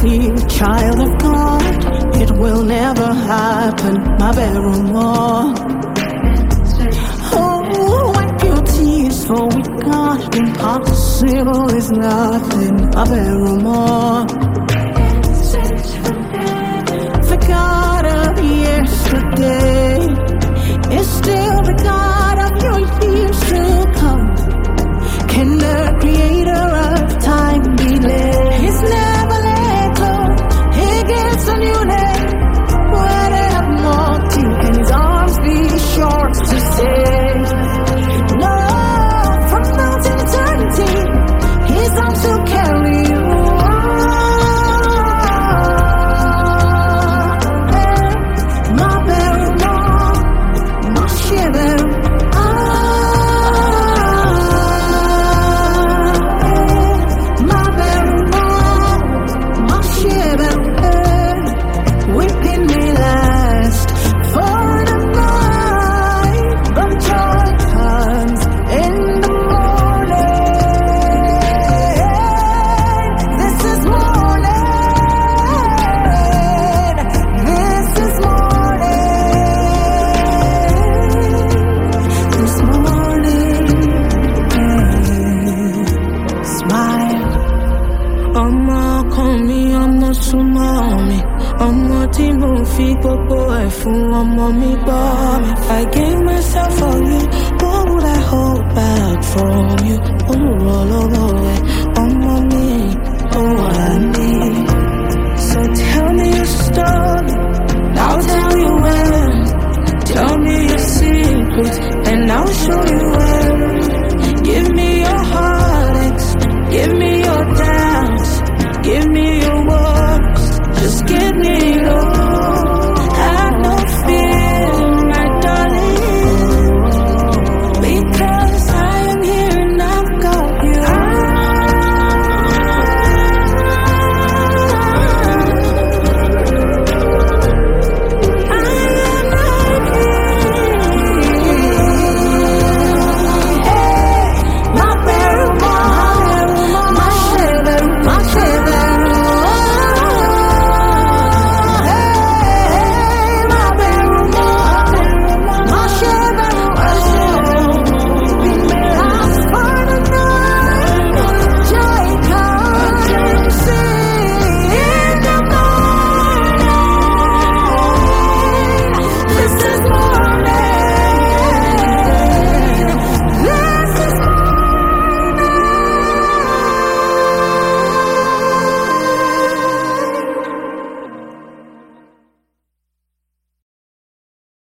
guilty child of God. It will never happen, my Barrymore. Oh, wipe your tears, for with God impossible is nothing, my Barrymore. The God of yesterday is still the God of your years to come. Can the creator of time be late? He's never let go. He gives a new name. Where they have mocked you, can his arms be short to save? No, from now to eternity, his arms will carry you. If I gave myself for you, what would I hold back from you? Oh, roll away, on mommy.